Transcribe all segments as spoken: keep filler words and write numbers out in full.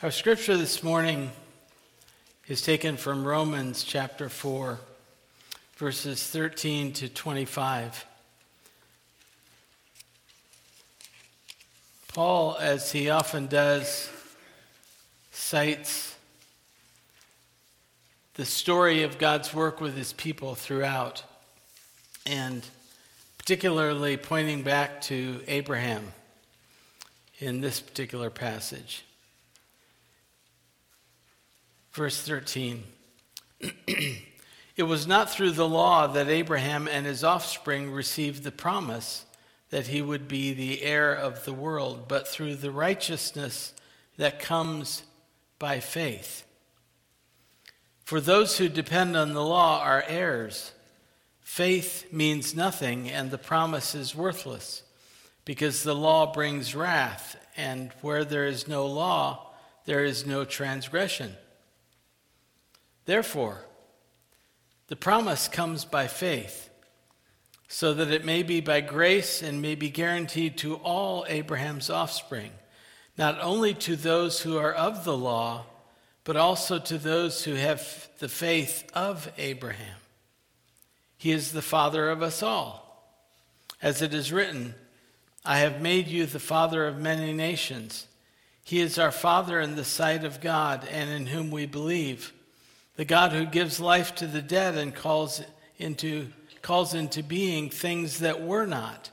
Our scripture this morning is taken from Romans chapter four, verses thirteen to twenty-five. Paul, as he often does, cites the story of God's work with his people throughout, and particularly pointing back to Abraham in this particular passage. Verse thirteen, it was not through the law that Abraham and his offspring received the promise that he would be the heir of the world, but through the righteousness that comes by faith. For those who depend on the law are heirs. Faith means nothing, and the promise is worthless, because the law brings wrath, and where there is no law, there is no transgression. Therefore, the promise comes by faith, so that it may be by grace and may be guaranteed to all Abraham's offspring, not only to those who are of the law, but also to those who have the faith of Abraham. He is the father of us all. As it is written, I have made you the father of many nations. He is our Father in the sight of God, and in whom we believe, the God who gives life to the dead and calls into, calls into being things that were not.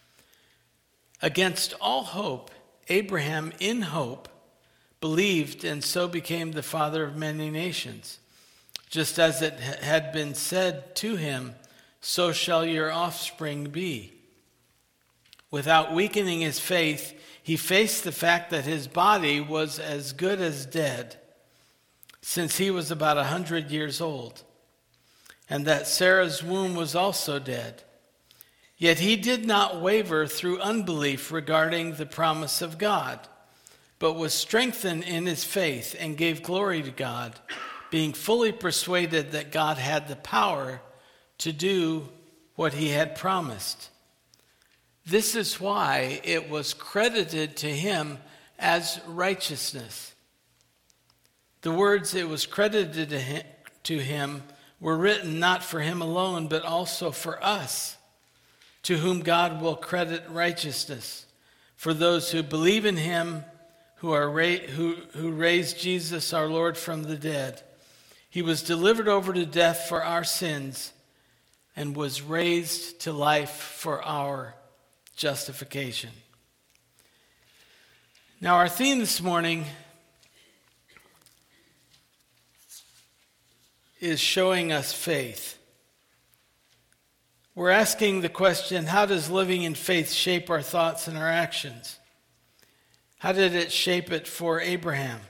Against all hope, Abraham in hope believed, and so became the father of many nations. Just as it had been said to him, so shall your offspring be. Without weakening his faith, he faced the fact that his body was as good as dead, since he was about a hundred years old, and that Sarah's womb was also dead. Yet he did not waver through unbelief regarding the promise of God, but was strengthened in his faith and gave glory to God, being fully persuaded that God had the power to do what he had promised. This is why it was credited to him as righteousness. The words "it was credited to him" were written not for him alone, but also for us, to whom God will credit righteousness, for those who believe in him, who are ra- who, who raised Jesus our Lord from the dead. He was delivered over to death for our sins and was raised to life for our justification. Now, our theme this morning is showing us faith. We're asking the question, how does living in faith shape our thoughts and our actions? How did it shape it for Abraham?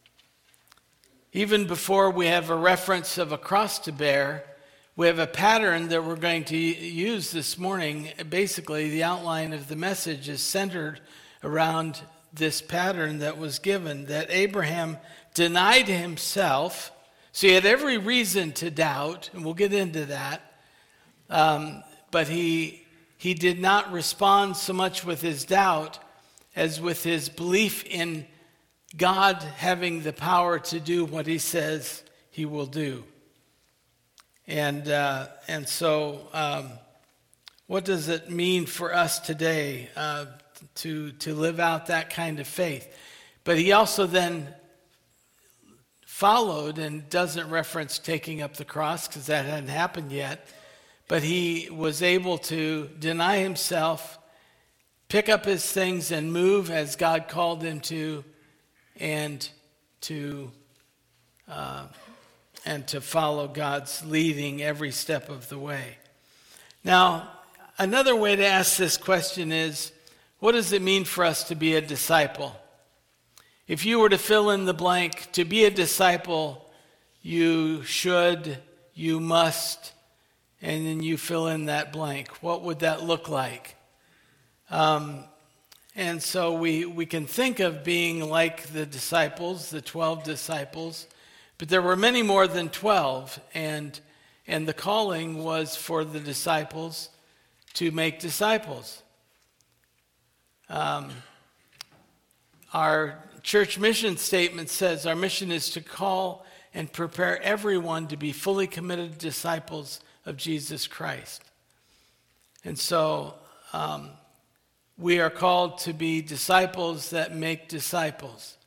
Even before we have a reference of a cross to bear, we have a pattern that we're going to use this morning. Basically, the outline of the message is centered around this pattern that was given, that Abraham denied himself. So he had every reason to doubt, and we'll get into that. Um, but he he did not respond so much with his doubt as with his belief in God having the power to do what he says he will do. And uh, and so, um, what does it mean for us today uh, to to live out that kind of faith? But he also then followed, and doesn't reference taking up the cross because that hadn't happened yet, but he was able to deny himself, pick up his things and move as God called him to, and to uh, and to follow God's leading every step of the way. Now, another way to ask this question is, what does it mean for us to be a disciple? If you were to fill in the blank, to be a disciple, you should, you must, and then you fill in that blank. What would that look like? Um, and so we, we can think of being like the disciples, the twelve disciples, but there were many more than twelve, and, and the calling was for the disciples to make disciples. Um, our church mission statement says our mission is to call and prepare everyone to be fully committed disciples of Jesus Christ. And so um, we are called to be disciples that make disciples.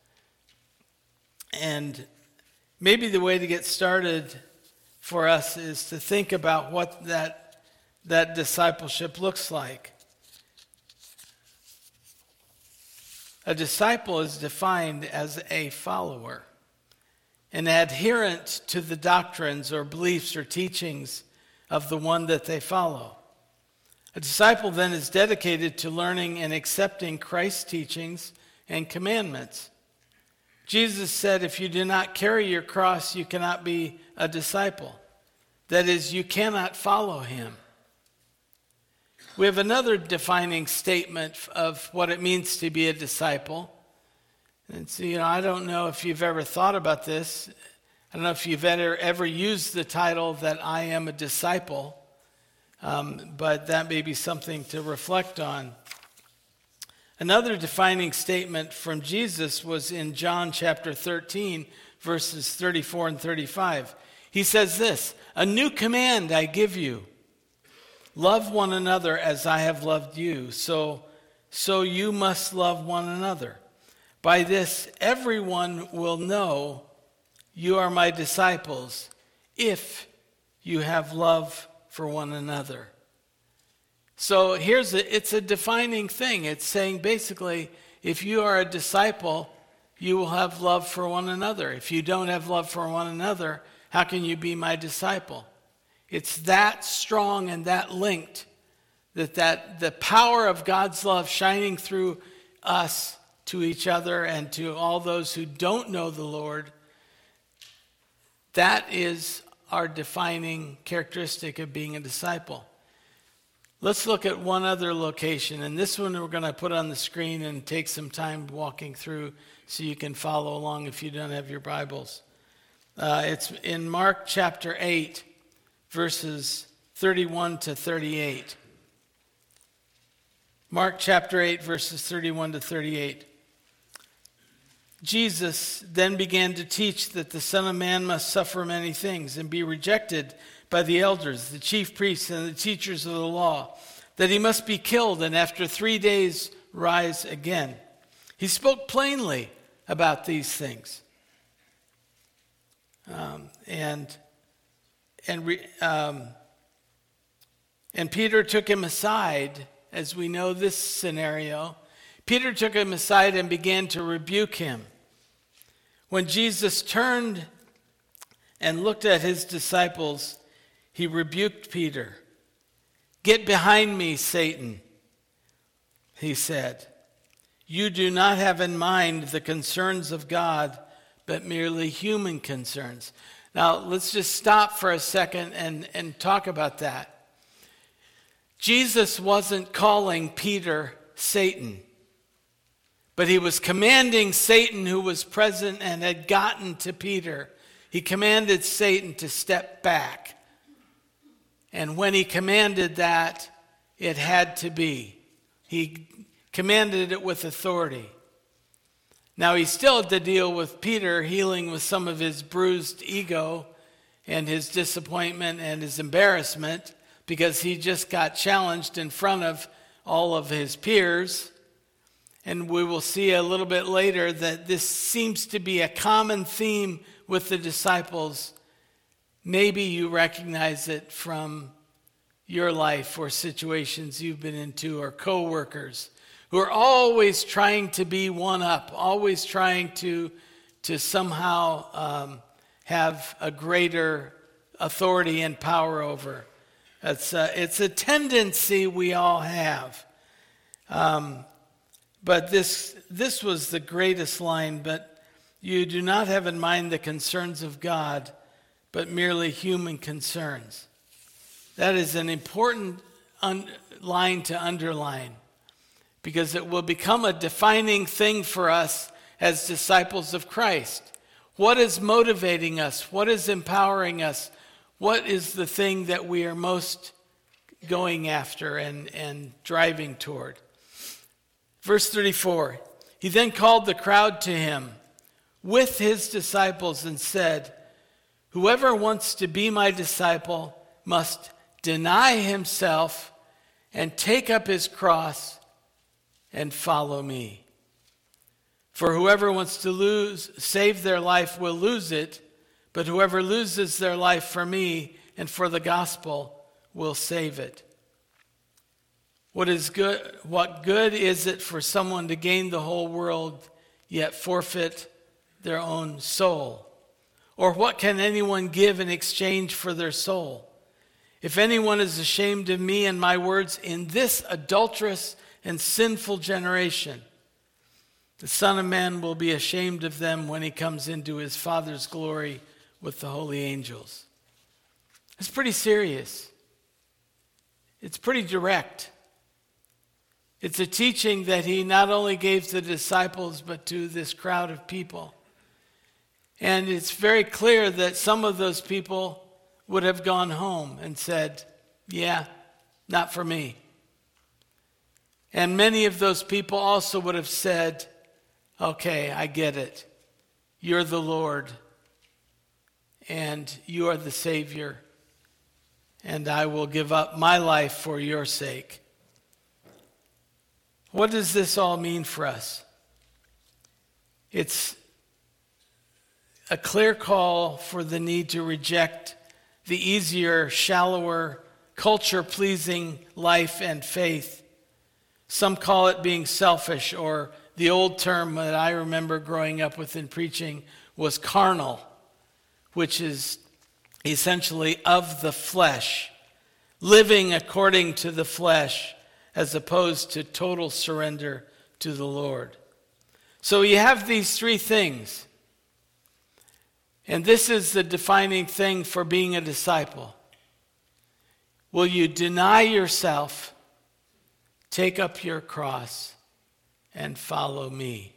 And maybe the way to get started for us is to think about what that, that discipleship looks like. A disciple is defined as a follower, an adherent to the doctrines or beliefs or teachings of the one that they follow. A disciple then is dedicated to learning and accepting Christ's teachings and commandments. Jesus said, if you do not carry your cross, you cannot be a disciple. That is, you cannot follow him. We have another defining statement of what it means to be a disciple. And so, you know, I don't know if you've ever thought about this. I don't know if you've ever, ever used the title that I am a disciple, um, but that may be something to reflect on. Another defining statement from Jesus was in John chapter thirteen, verses thirty-four and thirty-five. He says this, "A new command I give you. Love one another as I have loved you, so, so you must love one another. By this, everyone will know you are my disciples if you have love for one another." So here's a, it's a defining thing. It's saying basically, if you are a disciple, you will have love for one another. If you don't have love for one another, how can you be my disciple? It's that strong and that linked that, that the power of God's love shining through us to each other and to all those who don't know the Lord, that is our defining characteristic of being a disciple. Let's look at one other location, and this one we're going to put on the screen and take some time walking through so you can follow along if you don't have your Bibles. Uh, it's in Mark chapter eight, verses thirty-one to thirty-eight. Mark chapter eight, verses thirty-one to thirty-eight. Jesus then began to teach that the Son of Man must suffer many things and be rejected by the elders, the chief priests, and the teachers of the law, that he must be killed and after three days rise again. He spoke plainly about these things. Um, and and re, um, and Peter took him aside, as we know this scenario. Peter took him aside and began to rebuke him. When Jesus turned and looked at his disciples, he rebuked Peter. "Get behind me, Satan," he said. "You do not have in mind the concerns of God, but merely human concerns." Now, let's just stop for a second and, and talk about that. Jesus wasn't calling Peter Satan, but he was commanding Satan, who was present and had gotten to Peter. He commanded Satan to step back. And when he commanded that, it had to be. He commanded it with authority. Now, he still had to deal with Peter healing with some of his bruised ego and his disappointment and his embarrassment because he just got challenged in front of all of his peers. And we will see a little bit later that this seems to be a common theme with the disciples. Maybe you recognize it from your life or situations you've been into, or coworkers who are always trying to be one up, always trying to, to somehow um, have a greater authority and power over. It's a, it's a tendency we all have. Um, but this this was the greatest line, "But you do not have in mind the concerns of God, but merely human concerns." That is an important un- line to underline, because it will become a defining thing for us as disciples of Christ. What is motivating us? What is empowering us? What is the thing that we are most going after and, and driving toward? Verse thirty-four, He then called the crowd to him with his disciples and said, "Whoever wants to be my disciple must deny himself and take up his cross and follow me. For whoever wants to lose, save their life will lose it, but whoever loses their life for me and for the gospel will save it. What is good? What good is it for someone to gain the whole world yet forfeit their own soul? Or what can anyone give in exchange for their soul? If anyone is ashamed of me and my words in this adulterous and sinful generation, the Son of Man will be ashamed of them when he comes into his Father's glory with the holy angels." It's pretty serious. It's pretty direct. It's a teaching that he not only gave to the disciples, but to this crowd of people. And it's very clear that some of those people would have gone home and said, "Yeah, not for me." And many of those people also would have said, "Okay, I get it. You're the Lord, and you are the Savior, and I will give up my life for your sake." What does this all mean for us? It's a clear call for the need to reject the easier, shallower, culture-pleasing life and faith. Some call it being selfish, or the old term that I remember growing up with in preaching was carnal, which is essentially of the flesh, living according to the flesh, as opposed to total surrender to the Lord. So you have these three things. And this is the defining thing for being a disciple. Will you deny yourself, take up your cross, and follow me?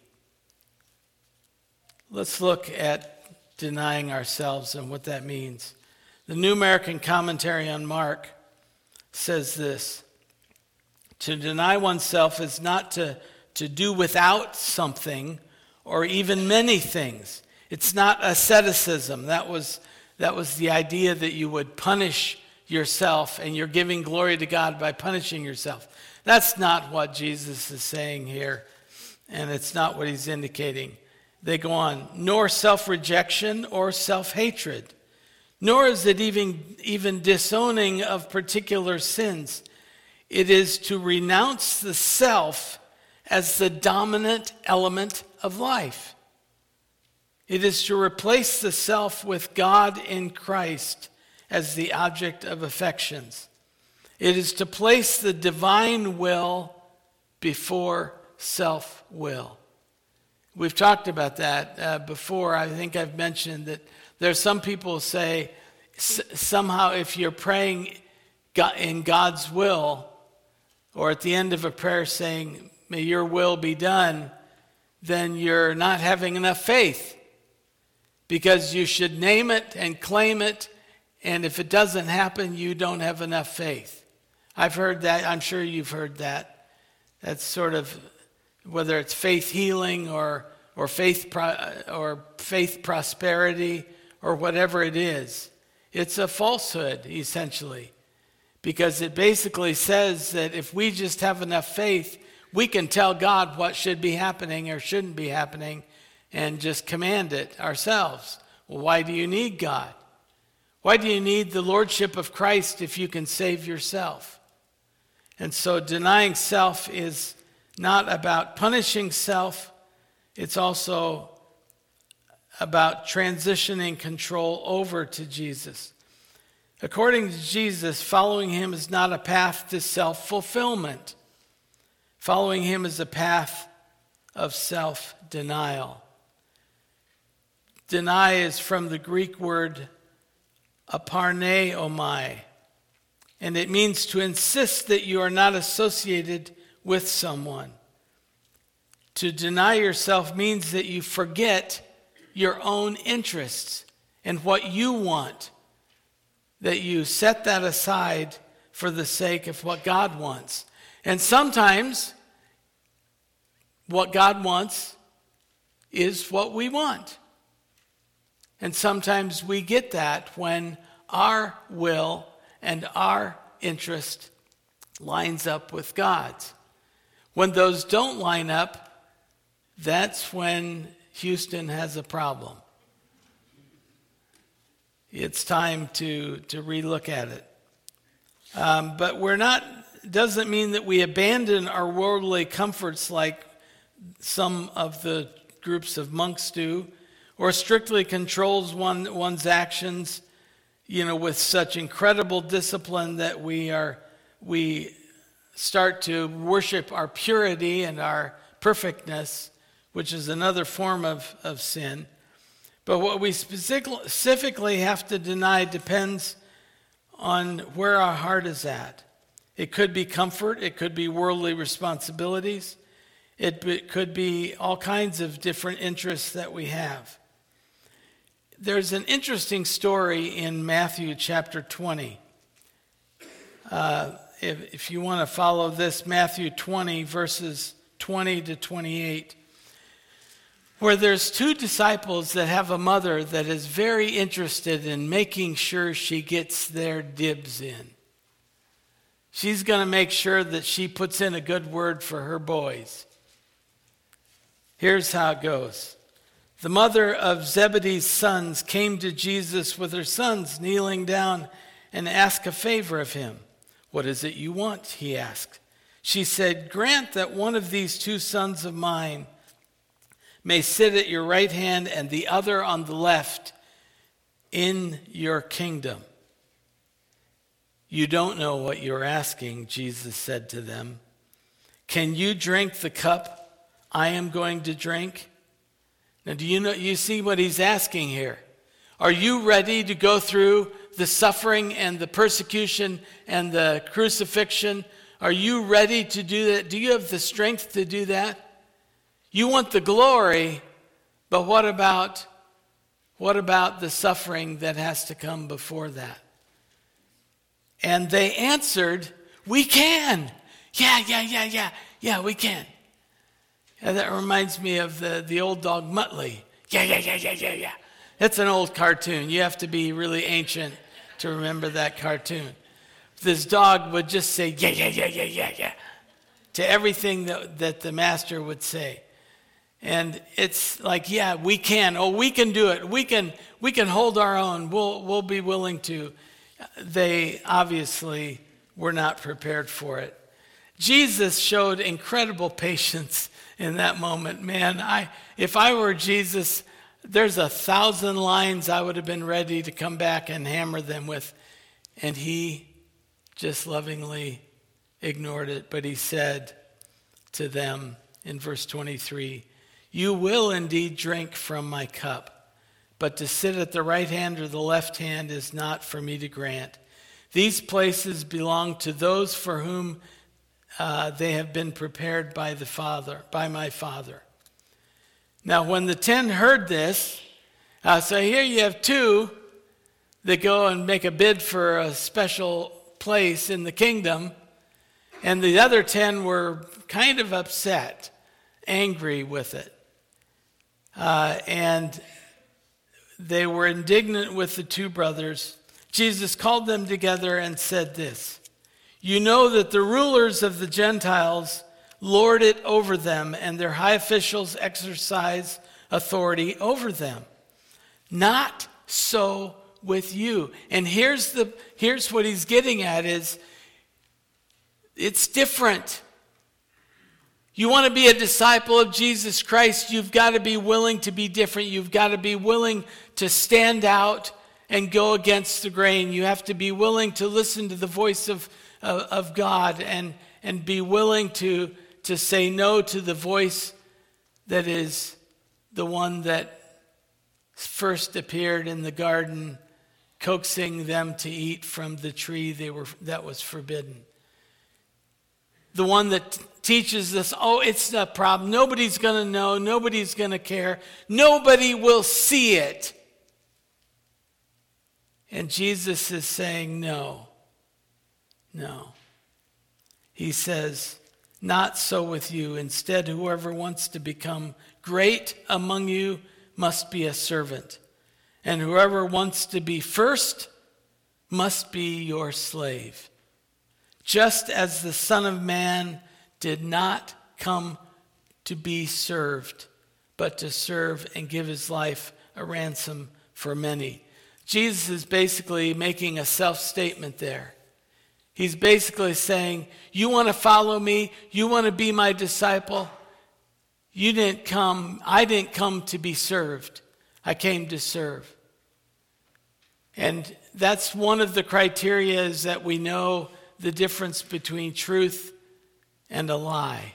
Let's look at denying ourselves and what that means. The New American Commentary on Mark says this: to deny oneself is not to, to do without something or even many things. It's not asceticism. That was, that was the idea that you would punish yourself and you're giving glory to God by punishing yourself. That's not what Jesus is saying here, and it's not what he's indicating. They go on, nor self-rejection or self-hatred, nor is it even, even disowning of particular sins. It is to renounce the self as the dominant element of life. It is to replace the self with God in Christ as the object of affections. It is to place the divine will before self-will. We've talked about that uh, before. I think I've mentioned that there's some people who say s- somehow if you're praying in God's will, or at the end of a prayer saying, "May your will be done," then you're not having enough faith. Because you should name it and claim it, and if it doesn't happen, you don't have enough faith. I've heard that. I'm sure you've heard that. That's sort of, whether it's faith healing or or faith pro, or faith prosperity or whatever it is. It's a falsehood, essentially, because it basically says that if we just have enough faith, we can tell God what should be happening or shouldn't be happening and just command it ourselves. Well, why do you need God? Why do you need the lordship of Christ if you can save yourself? And so denying self is not about punishing self. It's also about transitioning control over to Jesus. According to Jesus, following him is not a path to self-fulfillment. Following him is a path of self-denial. Deny is from the Greek word aparneomai, and it means to insist that you are not associated with someone. To deny yourself means that you forget your own interests and what you want, that you set that aside for the sake of what God wants. And sometimes what God wants is what we want. And sometimes we get that when our will and our interest lines up with God's. When those don't line up, that's when Houston has a problem. It's time to, to relook at it. Um, but we're not, doesn't mean that we abandon our worldly comforts like some of the groups of monks do, or strictly controls one, one's actions, you know, with such incredible discipline that we are, we start to worship our purity and our perfectness, which is another form of, of sin. But what we specifically have to deny depends on where our heart is at. It could be comfort, it could be worldly responsibilities, it, it could be all kinds of different interests that we have. There's an interesting story in Matthew chapter twenty. Uh, if, if you want to follow this, Matthew twenty, verses twenty to twenty-eight, where there's two disciples that have a mother that is very interested in making sure she gets their dibs in. She's going to make sure that she puts in a good word for her boys. Here's how it goes. The mother of Zebedee's sons came to Jesus with her sons, kneeling down and asked a favor of him. "What is it you want?" he asked. She said, "Grant that one of these two sons of mine may sit at your right hand and the other on the left in your kingdom." "You don't know what you're asking," Jesus said to them. "Can you drink the cup I am going to drink?" Now, do you know, you see what he's asking here? Are you ready to go through the suffering and the persecution and the crucifixion? Are you ready to do that? Do you have the strength to do that? You want the glory, but what about, what about the suffering that has to come before that? And they answered, "We can. Yeah, yeah, yeah, yeah. Yeah, we can." And that reminds me of the, the old dog Muttley. Yeah, yeah, yeah, yeah, yeah, yeah. That's an old cartoon. You have to be really ancient to remember that cartoon. This dog would just say, yeah, yeah, yeah, yeah, yeah, yeah, to everything that, that the master would say. And it's like, yeah, we can. Oh, we can do it. We can we can hold our own. We'll we'll be willing to. They obviously were not prepared for it. Jesus showed incredible patience in that moment. Man, I if I were Jesus, there's a thousand lines I would have been ready to come back and hammer them with. And he just lovingly ignored it. But he said to them in verse twenty-three, "You will indeed drink from my cup, but to sit at the right hand or the left hand is not for me to grant. These places belong to those for whom uh, they have been prepared by the Father, by my Father." Now, when the ten heard this, uh, so here you have two that go and make a bid for a special place in the kingdom, and the other ten were kind of upset, angry with it. Uh, and they were indignant with the two brothers. Jesus called them together and said this, "You know that the rulers of the Gentiles lord it over them, and their high officials exercise authority over them. Not so with you." And here's the here's what he's getting at is, it's different. You want to be a disciple of Jesus Christ, you've got to be willing to be different. You've got to be willing to stand out and go against the grain. You have to be willing to listen to the voice of, of, of God and, and be willing to, to say no to the voice that is the one that first appeared in the garden, coaxing them to eat from the tree they were that was forbidden. The one that teaches us, oh, it's a problem. Nobody's going to know. Nobody's going to care. Nobody will see it. And Jesus is saying, no, no. He says, Not so with you. Instead, whoever wants to become great among you must be a servant. And whoever wants to be first must be your slave. Just as the Son of Man did not come to be served, but to serve and give his life a ransom for many. Jesus is basically making a self-statement there. He's basically saying, you want to follow me? You want to be my disciple? You didn't come, I didn't come to be served. I came to serve. And that's one of the criteria is that we know the difference between truth and a lie.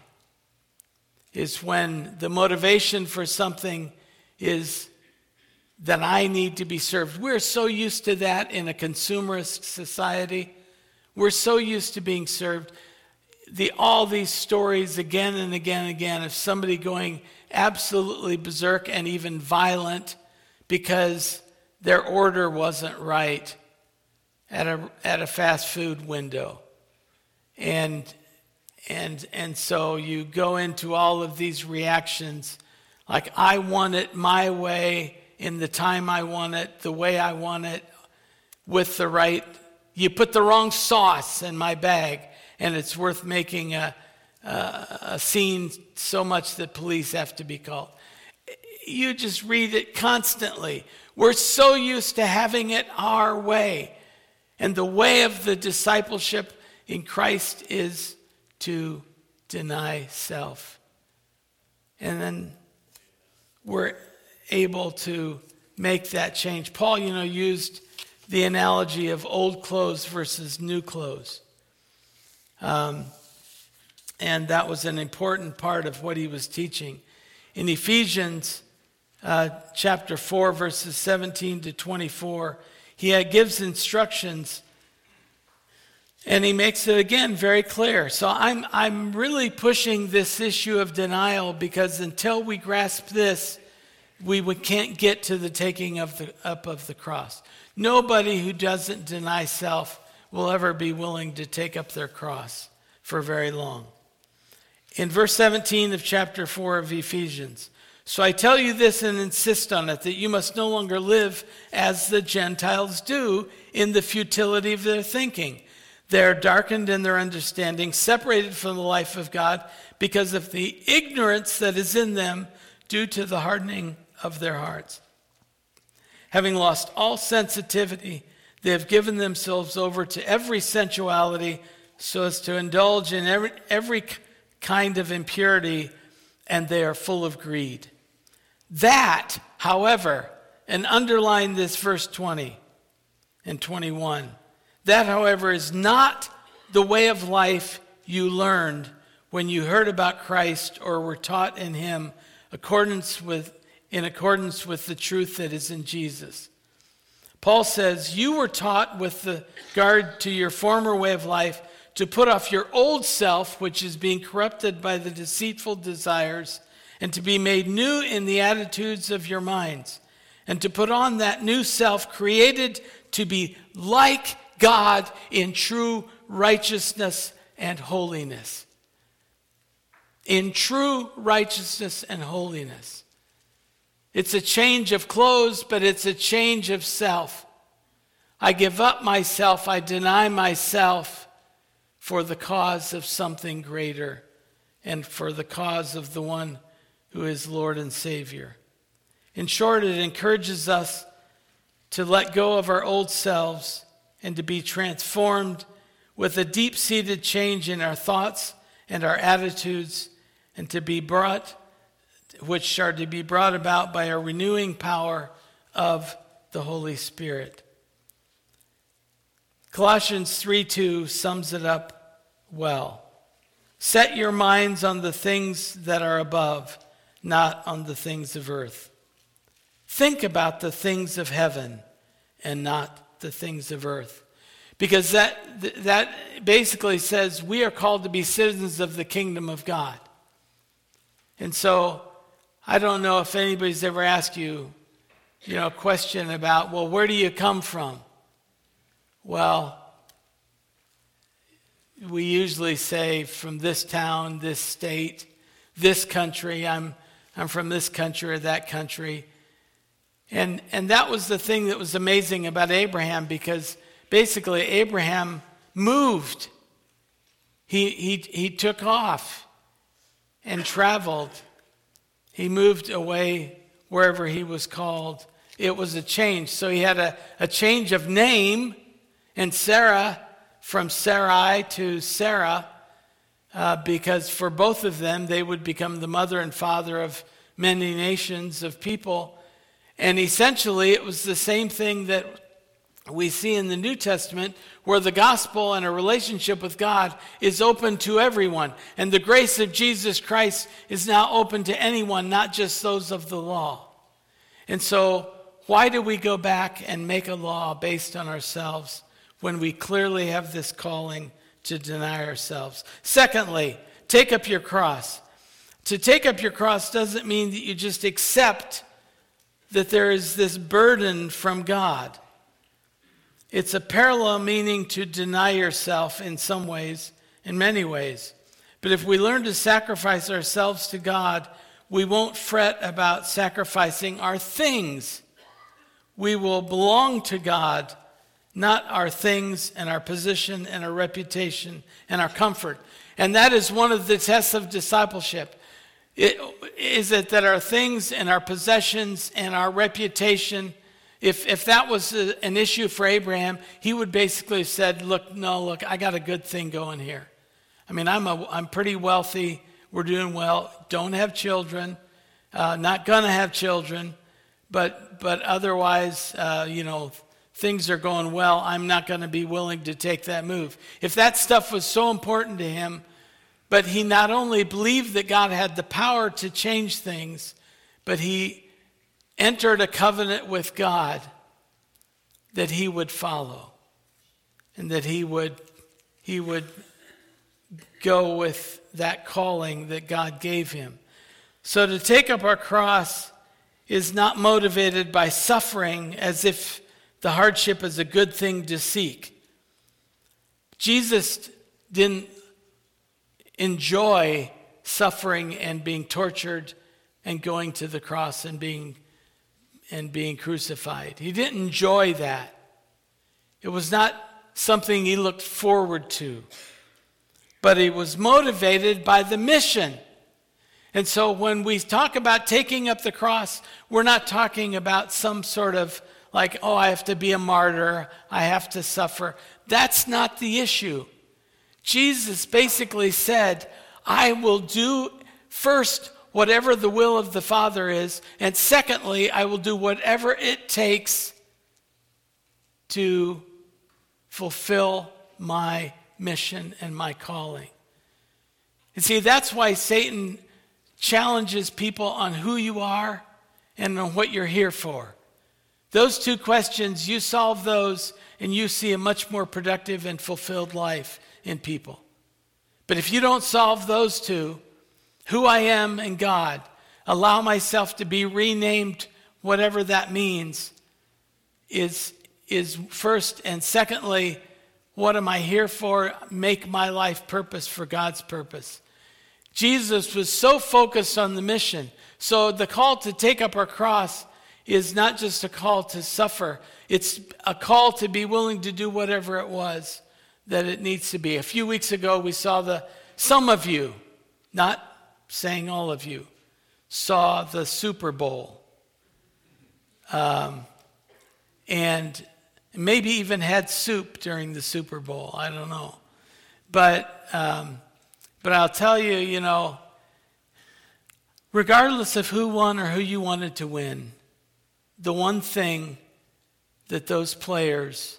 Is when the motivation for something is that I need to be served. We're so used to that in a consumerist society. We're so used to being served. The, all these stories again and again and again of somebody going absolutely berserk and even violent because their order wasn't right at a at a fast food window. And and and so you go into all of these reactions like, I want it my way, in the time I want it, the way I want it, with the right, you put the wrong sauce in my bag, and it's worth making a, a, a scene so much that police have to be called. You just read it constantly. We're so used to having it our way. And the way of the discipleship in Christ is to deny self. And then we're able to make that change. Paul, you know, used the analogy of old clothes versus new clothes. Um, and that was an important part of what he was teaching. In Ephesians uh, chapter four, verses seventeen to twenty-four, he uh, gives instructions, and he makes it again very clear. So I'm I'm really pushing this issue of denial, because until we grasp this, we, we can't get to the taking of the up of the cross. Nobody who doesn't deny self will ever be willing to take up their cross for very long. In verse seventeen of chapter four of Ephesians, so I tell you this and insist on it, that you must no longer live as the Gentiles do in the futility of their thinking. They are darkened in their understanding, separated from the life of God because of the ignorance that is in them due to the hardening of their hearts. Having lost all sensitivity, they have given themselves over to every sensuality so as to indulge in every, every kind of impurity, and they are full of greed. That, however, and underline this verse twenty and twenty-one, that, however, is not the way of life you learned when you heard about Christ or were taught in him accordance with, in accordance with the truth that is in Jesus. Paul says, you were taught with regard to your former way of life to put off your old self, which is being corrupted by the deceitful desires, and to be made new in the attitudes of your minds, and to put on that new self created to be like God in true righteousness and holiness. In true righteousness and holiness. It's a change of clothes, but it's a change of self. I give up myself, I deny myself for the cause of something greater and for the cause of the one who is Lord and Savior. In short, it encourages us to let go of our old selves and to be transformed with a deep-seated change in our thoughts and our attitudes, and to be brought, which are to be brought about by a renewing power of the Holy Spirit. Colossians three two sums it up well. Set your minds on the things that are above, not on the things of earth. Think about the things of heaven and not the things of earth. Because that that basically says we are called to be citizens of the kingdom of God. And so I don't know if anybody's ever asked you, you know, a question about, well, where do you come from? Well, we usually say from this town, this state, this country. I'm I'm from this country or that country. And and that was the thing that was amazing about Abraham, because basically Abraham moved. He he he took off and traveled. He moved away wherever he was called. It was a change. So he had a, a change of name, and Sarah from Sarai to Sarah, uh, because for both of them, they would become the mother and father of many nations of people. And essentially, it was the same thing that we see in the New Testament, where the gospel and a relationship with God is open to everyone. And the grace of Jesus Christ is now open to anyone, not just those of the law. And so, why do we go back and make a law based on ourselves when we clearly have this calling to deny ourselves? Secondly, take up your cross. To take up your cross doesn't mean that you just accept that there is this burden from God. It's a parallel meaning to deny yourself in some ways, in many ways. But if we learn to sacrifice ourselves to God, we won't fret about sacrificing our things. We will belong to God, not our things and our position and our reputation and our comfort. And that is one of the tests of discipleship. It, is it that our things and our possessions and our reputation, if if that was a, an issue for Abraham, he would basically have said, look, no, look, I got a good thing going here. I mean, I'm a, I'm pretty wealthy. We're doing well. Don't have children. Uh, not going to have children. But but otherwise, uh, you know, things are going well. I'm not going to be willing to take that move. If that stuff was so important to him, but he not only believed that God had the power to change things, but he entered a covenant with God that he would follow, and that he would he would go with that calling that God gave him. So to take up our cross is not motivated by suffering as if the hardship is a good thing to seek. Jesus didn't enjoy suffering and being tortured and going to the cross and being and being crucified. He didn't enjoy that. It was not something he looked forward to. But he was motivated by the mission. And so when we talk about taking up the cross, we're not talking about some sort of like, oh, I have to be a martyr, I have to suffer. That's not the issue. Jesus basically said, I will do first whatever the will of the Father is, and secondly, I will do whatever it takes to fulfill my mission and my calling. And see, that's why Satan challenges people on who you are and on what you're here for. Those two questions, you solve those, and you see a much more productive and fulfilled life in people. But if you don't solve those two, who I am in God, allow myself to be renamed, whatever that means, is, is first. And secondly, what am I here for? Make my life purpose for God's purpose. Jesus was so focused on the mission. So the call to take up our cross is not just a call to suffer. It's a call to be willing to do whatever it was that it needs to be. A few weeks ago, we saw the, some of you, not saying all of you, saw the Super Bowl. Um, and maybe even had soup during the Super Bowl. I don't know. But, um, but I'll tell you, you know, regardless of who won or who you wanted to win, the one thing that those players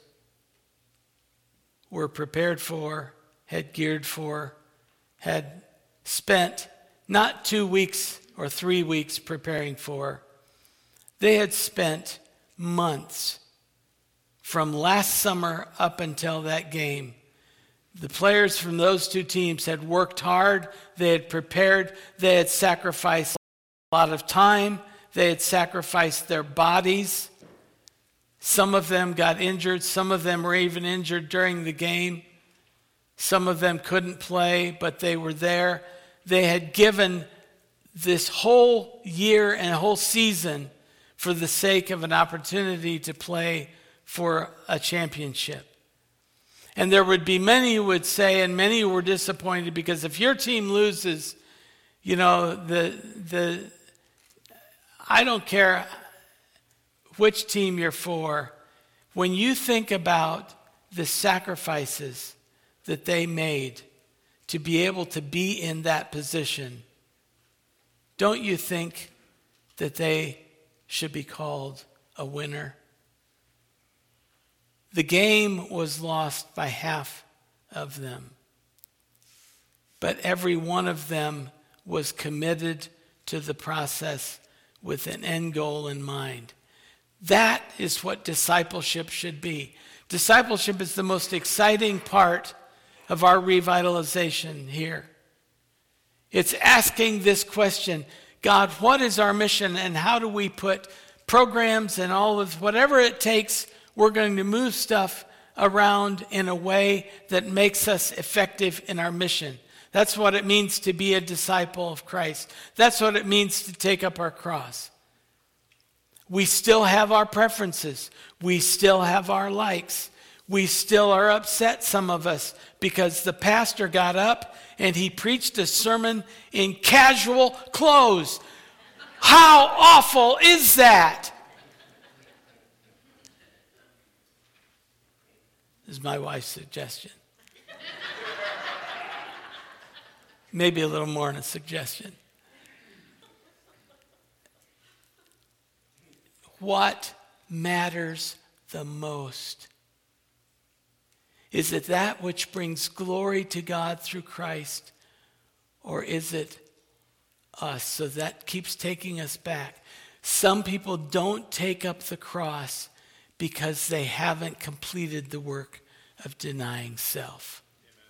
were prepared for, had geared for, had spent not two weeks or three weeks preparing for. They had spent months from last summer up until that game. The players from those two teams had worked hard. They had prepared. They had sacrificed a lot of time. They had sacrificed their bodies. Some of them got injured. Some of them were even injured during the game. Some of them couldn't play, but they were there. They had given this whole year and a whole season for the sake of an opportunity to play for a championship. And there would be many who would say, and many who were disappointed, because if your team loses, you know, the the I don't care which team you're for, when you think about the sacrifices that they made to be able to be in that position, don't you think that they should be called a winner? The game was lost by half of them, but every one of them was committed to the process with an end goal in mind. That is what discipleship should be. Discipleship is the most exciting part of our revitalization here. It's asking this question, God, what is our mission, and how do we put programs and all of whatever it takes, we're going to move stuff around in a way that makes us effective in our mission. That's what it means to be a disciple of Christ. That's what it means to take up our cross. We still have our preferences. We still have our likes. We still are upset, some of us, because the pastor got up and he preached a sermon in casual clothes. How awful is that? This is my wife's suggestion. Maybe a little more than a suggestion. What matters the most? Is it that which brings glory to God through Christ? Or is it us? So that keeps taking us back. Some people don't take up the cross because they haven't completed the work of denying self.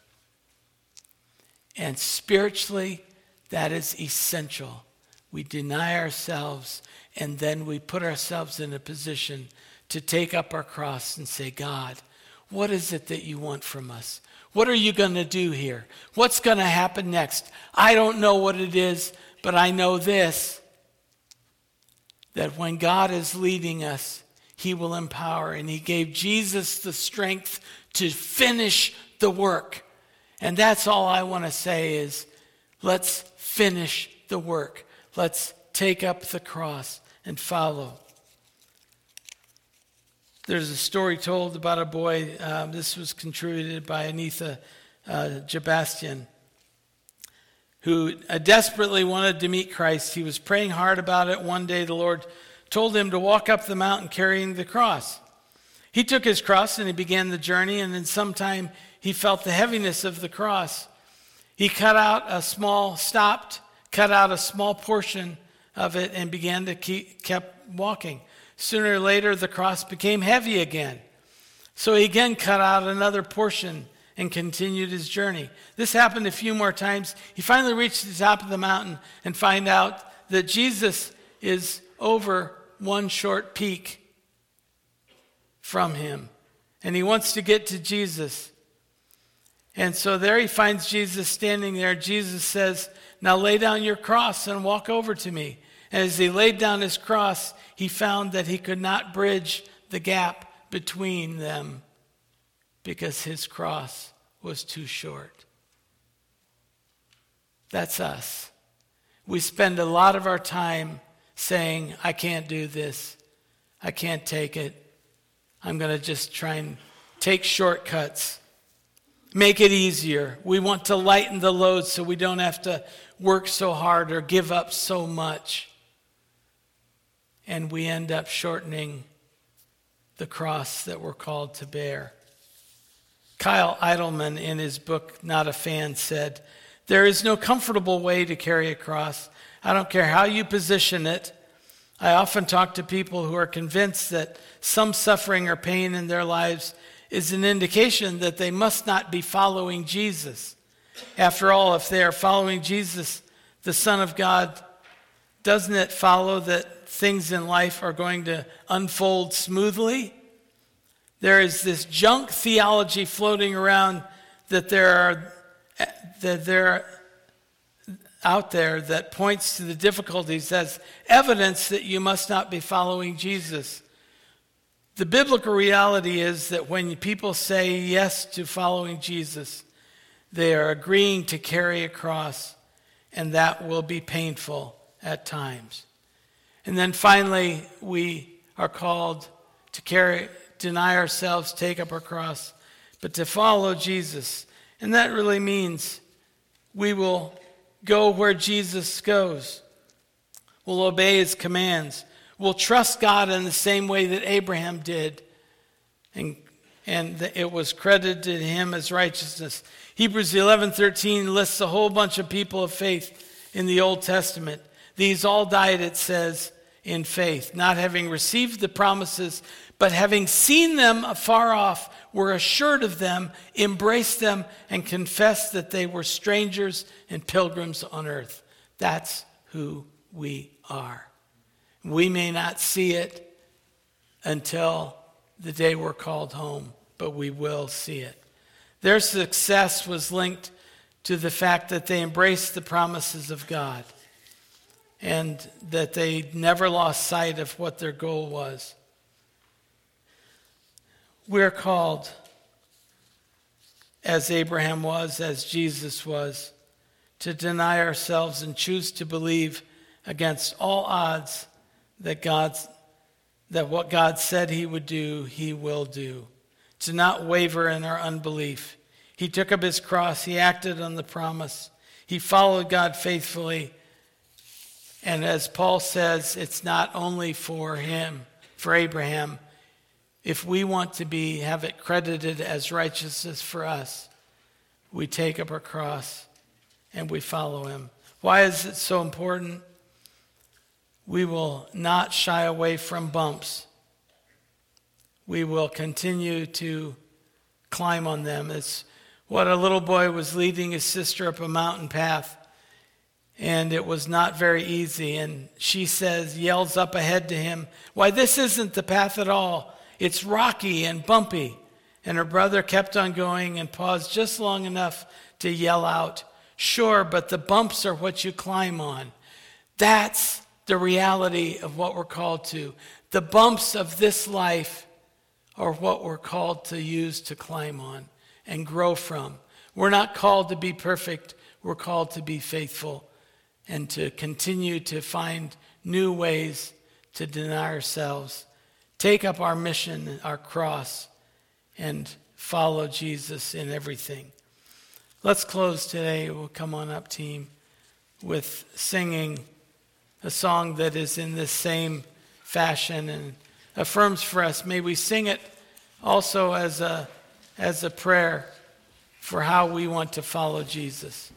Amen. And spiritually, that is essential. We deny ourselves, and then we put ourselves in a position to take up our cross and say, God, what is it that you want from us? What are you going to do here? What's going to happen next? I don't know what it is, but I know this, that when God is leading us, he will empower, and he gave Jesus the strength to finish the work. And that's all I want to say is, let's finish the work. Let's take up the cross and follow. There's a story told about a boy. Um, this was contributed by Anitha uh, Jabastian, who uh, desperately wanted to meet Christ. He was praying hard about it. One day the Lord told him to walk up the mountain carrying the cross. He took his cross and he began the journey, and then sometime he felt the heaviness of the cross. He cut out a small, stopped, cut out a small portion of it and began to keep, kept walking. Sooner or later, the cross became heavy again. So he again cut out another portion and continued his journey. This happened a few more times. He finally reached the top of the mountain and find out that Jesus is over one short peak from him. And he wants to get to Jesus. And so there he finds Jesus standing there. Jesus says, now lay down your cross and walk over to me. And as he laid down his cross, he found that he could not bridge the gap between them because his cross was too short. That's us. We spend a lot of our time saying, I can't do this. I can't take it. I'm going to just try and take shortcuts. Make it easier. We want to lighten the load so we don't have to work so hard or give up so much. And we end up shortening the cross that we're called to bear. Kyle Idleman, in his book, Not a Fan, said, there is no comfortable way to carry a cross. I don't care how you position it. I often talk to people who are convinced that some suffering or pain in their lives is an indication that they must not be following Jesus. After all, if they are following Jesus, the Son of God, doesn't it follow that things in life are going to unfold smoothly? There is this junk theology floating around that there are that there are out there that points to the difficulties as evidence that you must not be following Jesus. The biblical reality is that when people say yes to following Jesus, they are agreeing to carry a cross, and that will be painful at times. And then finally, we are called to carry, deny ourselves, take up our cross, but to follow Jesus. And that really means we will go where Jesus goes. We'll obey his commands. We'll trust God in the same way that Abraham did. And, and it was credited to him as righteousness. Hebrews eleven thirteen lists a whole bunch of people of faith in the Old Testament. These all died, it says, in faith, not having received the promises, but having seen them afar off, were assured of them, embraced them, and confessed that they were strangers and pilgrims on earth. That's who we are. We may not see it until the day we're called home, but we will see it. Their success was linked to the fact that they embraced the promises of God and that they never lost sight of what their goal was. We're called, as Abraham was, as Jesus was, to deny ourselves and choose to believe against all odds that God's that what God said he would do, he will do. To not waver in our unbelief. He took up his cross. He acted on the promise. He followed God faithfully. And as Paul says, it's not only for him, for Abraham. If we want to be, have it credited as righteousness for us, we take up our cross and we follow him. Why is it so important? We will not shy away from bumps. We will continue to climb on them. It's what a little boy was leading his sister up a mountain path, and it was not very easy. And she says, yells up ahead to him, "Why, this isn't the path at all. It's rocky and bumpy." And her brother kept on going and paused just long enough to yell out, "Sure, but the bumps are what you climb on." That's the reality of what we're called to. The bumps of this life are what we're called to use to climb on and grow from. We're not called to be perfect. We're called to be faithful and to continue to find new ways to deny ourselves, take up our mission, our cross, and follow Jesus in everything. Let's close today. We'll come on up, team, with singing a song that is in this same fashion and affirms for us. May we sing it also as a, as a prayer for how we want to follow Jesus.